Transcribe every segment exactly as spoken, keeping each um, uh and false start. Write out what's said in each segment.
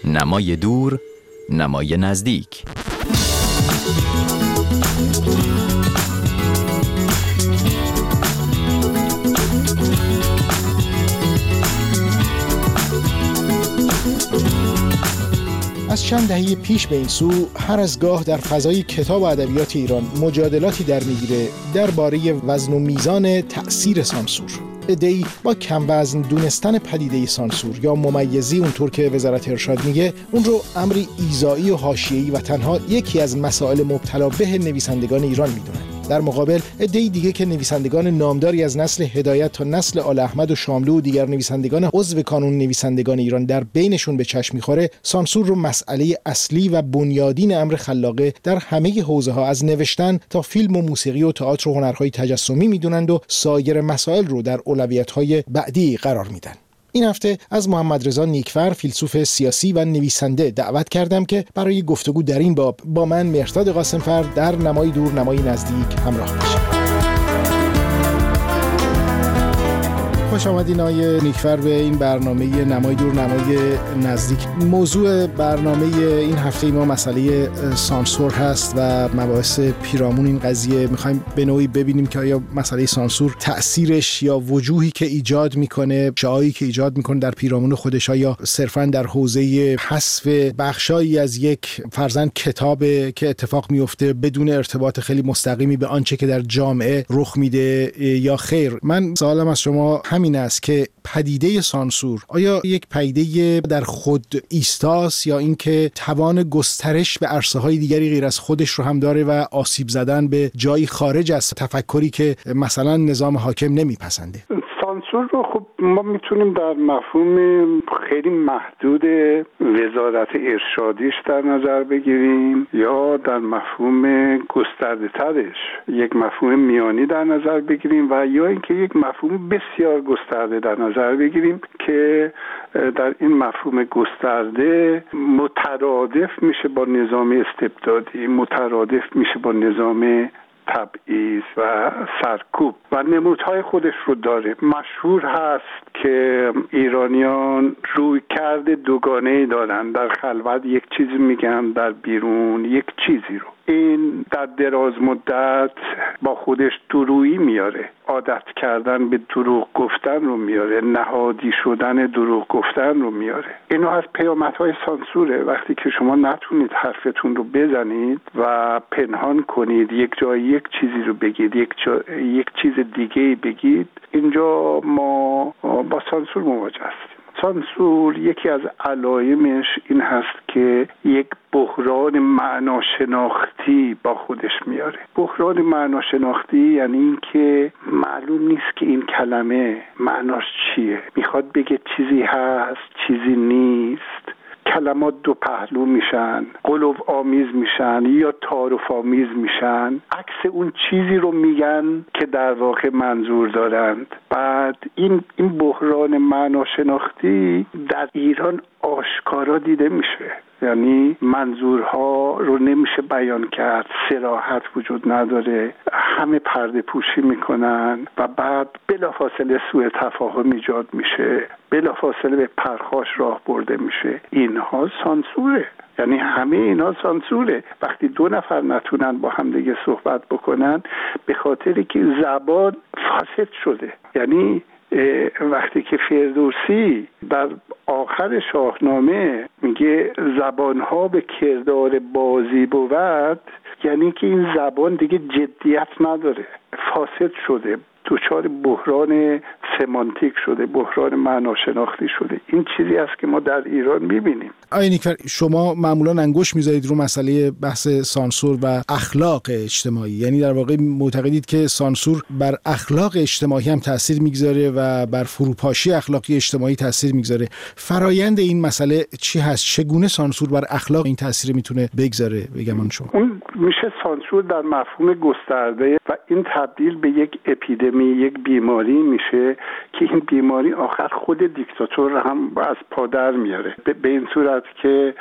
نمای دور، نمای نزدیک. از چند دهه پیش به این سو هر از گاه در فضای کتاب و ادبیات ایران مجادلاتی در میگیره درباره وزن و میزان تأثیر سانسور. عده‌ای با کم وزن دونستن پدیده سانسور یا ممیزی، اونطور که وزارت ارشاد میگه، اون رو امری ایذایی و حاشیه‌ای و تنها یکی از مسائل مبتلا به نویسندگان ایران میدونن. در مقابل عده‌ای دیگه که نویسندگان نامداری از نسل هدایت تا نسل آل احمد و شاملو و دیگر نویسندگان عضو کانون نویسندگان ایران در بینشون به چشم میخوره، سانسور رو مسئله اصلی و بنیادین امر خلاقه در همه حوزه‌ها از نوشتن تا فیلم و موسیقی و تئاتر و هنرهای تجسمی میدونند و سایر مسائل رو در اولویت‌های بعدی قرار میدن. این هفته از محمد رضا نیکفر، فیلسوف سیاسی و نویسنده، دعوت کردم که برای گفتگو در این باب با من مهرداد قاسمفر در نمای دور نمای نزدیک همراه بشه. خوش آمدین آقای نیکفر به این برنامه نمای دور نمای نزدیک. موضوع برنامه این هفته ما مسئله سانسور هست و مباحث پیرامون این قضیه. میخوایم به نوعی ببینیم که آیا مسئله سانسور تأثیرش یا وجوهی که ایجاد میکنه، جایی که ایجاد میکنه در پیرامون خودش، یا صرفاً در حوزه حذف بخشایی از یک فرضاً کتاب که اتفاق میفته بدون ارتباط خیلی مستقیمی به آنچه که در جامعه رخ میده یا خیر. من سوالم از شما همین است که پدیده سانسور آیا یک پدیده در خود ایستاست یا اینکه توان گسترش به عرصه‌های دیگری غیر از خودش رو هم داره و آسیب زدن به جایی خارج از تفکری که مثلا نظام حاکم نمیپسنده؟ سانسور رو خب ما میتونیم در مفهوم خیلی محدود وزارت ارشادیش در نظر بگیریم یا در مفهوم گسترده ترش یک مفهوم میانی در نظر بگیریم و یا اینکه یک مفهوم بسیار گسترده در نظر بگیریم که در این مفهوم گسترده مترادف میشه با نظام استبدادی، مترادف میشه با نظام تبعیض و سرکوب و نمودهای خودش رو داره. مشهور هست که ایرانیان روی کرده دوگانه‌ای دارن، در خلوت یک چیزی میگن، در بیرون یک چیزی رو. این در دراز مدت با خودش درویی میاره، عادت کردن به دروغ گفتن رو میاره، نهادی شدن دروغ گفتن رو میاره. اینو از پیامدهای سانسوره. وقتی که شما نتونید حرفتون رو بزنید و پنهان کنید، یک جای یک چیزی رو بگید، یک جا یک چیز دیگه بگید، اینجا ما با سانسور مواجه هستیم. سانسور یکی از علایمش این هست که یک بحران معناشناختی با خودش میاره. بحران معناشناختی یعنی این که معلوم نیست که این کلمه معناش چیه. میخواد بگه چیزی هست، چیزی نیست. کلمات دو پهلو میشن، غلو آمیز میشن یا تعارف آمیز میشن، عکس اون چیزی رو میگن که در واقع منظور دارند. بعد این این بحران معناشناختی در ایران آشکارا دیده میشه، یعنی منظورها رو نمیشه بیان کرد، صراحت وجود نداره، همه پرده پوشی میکنن و بعد بلافاصله سوء تفاهم ایجاد میشه، بلافاصله به پرخاش راه برده میشه. اینها سانسوره، یعنی همه اینا سانسوره. وقتی دو نفر نتونن با هم دیگه صحبت بکنن به خاطری که زبان فاسد شده. یعنی وقتی که فردوسی در آخر شاهنامه میگه زبانها به کردار بازی بود، یعنی که این زبان دیگه جدیت نداره، فاسد شده، دچار بحران سمانتیک شده، بحران معناشناختی شده. این چیزی است که ما در ایران میبینیم. آقای نیکفر، شما معمولا انگشت میذارید رو مسئله بحث سانسور و اخلاق اجتماعی، یعنی در واقع معتقدید که سانسور بر اخلاق اجتماعی هم تاثیر میگذاره و بر فروپاشی اخلاقی اجتماعی تاثیر میگذاره. فرایند این مسئله چی هست؟ چگونه سانسور بر اخلاق این تاثیر میتونه بگذاره؟ بگم شما اون میشه سانسور در مفهوم گسترده و این تبدیل به یک اپیدمی، یک بیماری میشه که این بیماری آخر خود دیکتاتور هم از پادر میاره، به این صورت که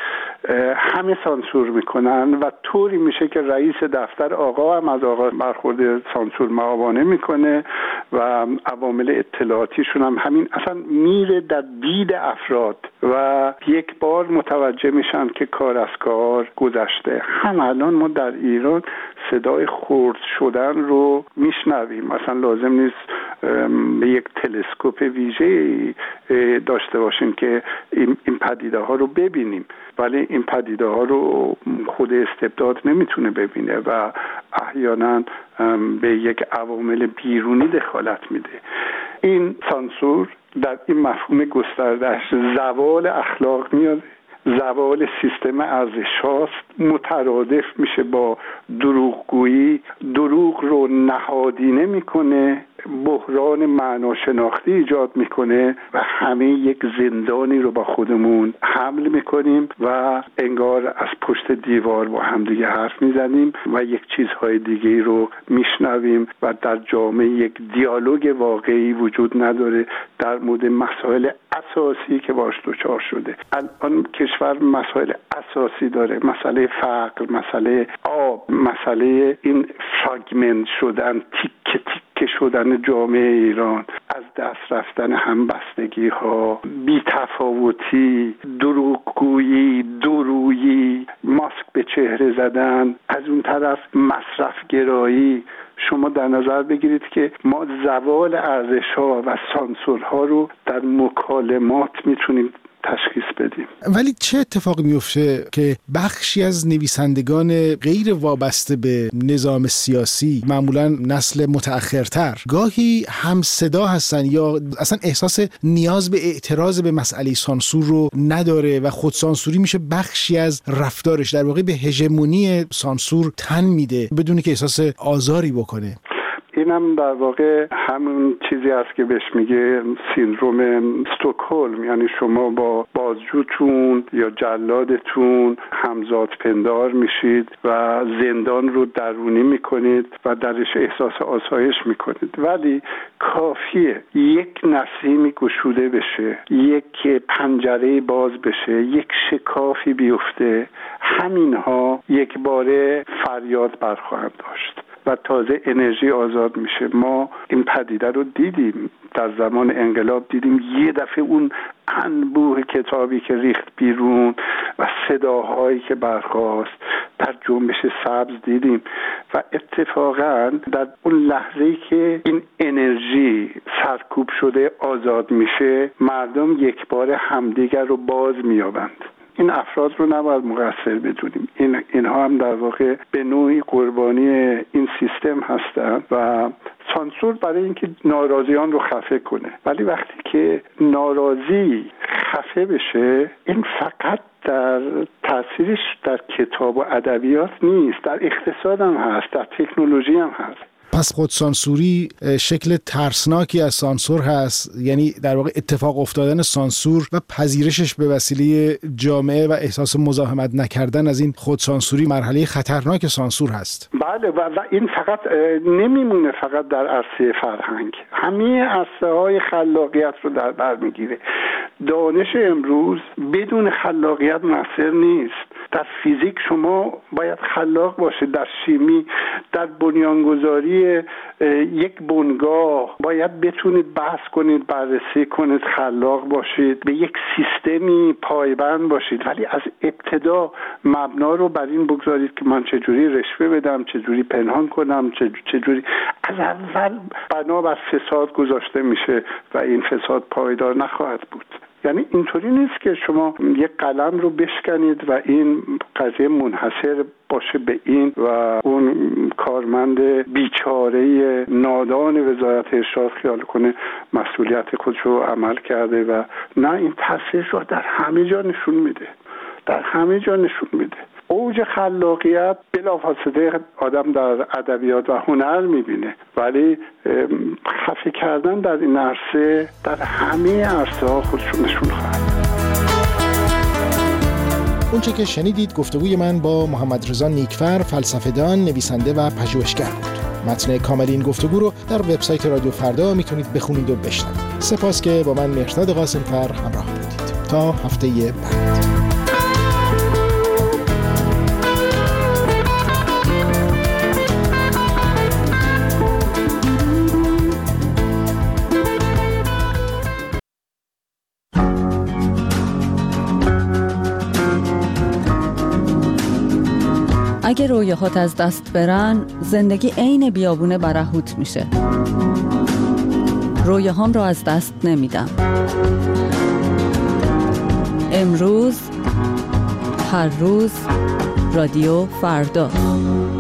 همه سانسور میکنن و طوری میشه که رئیس دفتر آقا هم از آقا برخورد سانسور معاونه میکنه و عوامل اطلاعاتیشون هم همین، اصلا میره در دید افراد. و یک بار متوجه میشن که کار از کار گذشته. هم الان ما در ایران صدای خرد شدن رو میشنویم، مثلا لازم نیست به یک تلسکوپ ویژه‌ای داشته باشیم که این پدیده ها رو ببینیم، ولی این پدیده ها رو خود استبداد نمیتونه ببینه و احیانا به یک عوامل بیرونی دخالت میده. این سانسور در این مفهوم گستردهش زوال اخلاق میاد، زوال سیستم ارزش‌هاست، مترادف میشه با دروغگویی، دروغ رو نهادینه میکنه، بحران معناشناختی ایجاد میکنه و همه یک زندانی رو با خودمون حمل میکنیم و انگار از پشت دیوار با همدیگه حرف میزنیم و یک چیزهای دیگه رو میشنویم و در جامعه یک دیالوگ واقعی وجود نداره در مورد مسائل اساسی که باش دچار شده. الان کشور مسائل اساسی داره، مسئله فقر، مسئله آب، مسئله این فراگمنت شدن، تیکه تیکه شدن جامعه ایران، از دست رفتن همبستگی ها، بی‌تفاوتی، دروغگویی، دورویی، ماسک به چهره زدن، از اون طرف مصرف گرایی. شما در نظر بگیرید که ما زوال ارزش‌ها و سانسورها رو در مکالمات میتونیم تشخیص بدیم. ولی چه اتفاقی میفته که بخشی از نویسندگان غیر وابسته به نظام سیاسی، معمولا نسل متأخرتر، گاهی هم صدا هستن یا اصلا احساس نیاز به اعتراض به مسئله سانسور رو نداره و خودسانسوری میشه بخشی از رفتارش، در واقع به هژمونی سانسور تن میده بدون که احساس آزاری بکنه؟ اینم در واقع همون چیزی است که بهش میگه سیندروم استکهلم، یعنی شما با بازجوتون یا جلادتون همزاد پندار میشید و زندان رو درونی میکنید و درش احساس آسایش میکنید، ولی کافیه یک نسیمی گشوده بشه، یک پنجره باز بشه، یک شکافی بیفته، همینها یک باره فریاد برخواهند داشت و تازه انرژی آزاد میشه. ما این پدیده رو دیدیم در زمان انقلاب، دیدیم یه دفعه اون انبوه کتابی که ریخت بیرون و صداهایی که برخاست در جنبش سبز دیدیم و اتفاقا در اون لحظه‌ای که این انرژی سرکوب شده آزاد میشه، مردم یک بار همدیگر رو باز میابند. این افراد رو نباید مقصر بدونیم، این اینها هم در واقع به نوعی قربانی این سیستم هستند و سانسور برای اینکه ناراضیان رو خفه کنه، ولی وقتی که ناراضی خفه بشه، این فقط در تاثیرش در کتاب و ادبیات نیست، در اقتصاد هم هست، در تکنولوژی هم هست. پس خودسانسوری شکل ترسناکی از سانسور هست، یعنی در واقع اتفاق افتادن سانسور و پذیرشش به وسیله جامعه و احساس مزاحمت نکردن از این خودسانسوری مرحله خطرناک سانسور هست. بله و, و این فقط نمیمونه فقط در عرصه فرهنگ، همه عرصه های خلاقیت رو در بر میگیره. دانش امروز بدون خلاقیت مؤثر نیست. در فیزیک شما باید خلاق باشید، در شیمی، در بنیانگذاری یک بنگاه باید بتونید بحث کنید، بررسی کنید، خلاق باشید، به یک سیستمی پایبند باشید، ولی از ابتدا مبنا رو بر این بگذارید که من چجوری رشوه بدم، چجوری پنهان کنم، چجوری از اول بنا بر فساد گذاشته میشه و این فساد پایدار نخواهد بود. یعنی اینطوری نیست که شما یک قلم رو بشکنید و این قضیه منحصر باشه به این و اون کارمند بیچاره نادان وزارت ارشاد خیال کنه مسئولیت خودش رو عمل کرده و نه، این تاثیر رو در همه جا نشون میده، در همه جا نشون میده. اوج خلاقیت بلافاصله آدم در ادبیات و هنر میبینه، ولی خفه کردن در این عرصه در همه عرصه ها خودشون نشون خواهد. اونچه که شنیدید گفتگوی من با محمد رضا نیکفر، فلسفه‌دان، نویسنده و پژوهشگر بود. متن کامل این گفتگو رو در وبسایت رادیو فردا میتونید بخونید و بشنوید. سپاس که با من مهرداد قاسم‌فر همراه بودید. تا هفته بعد. اگه رویاهات از دست برن، زندگی عین بیابون برهوت میشه. رویاهام رو از دست نمیدم. امروز، هر روز، رادیو فردا.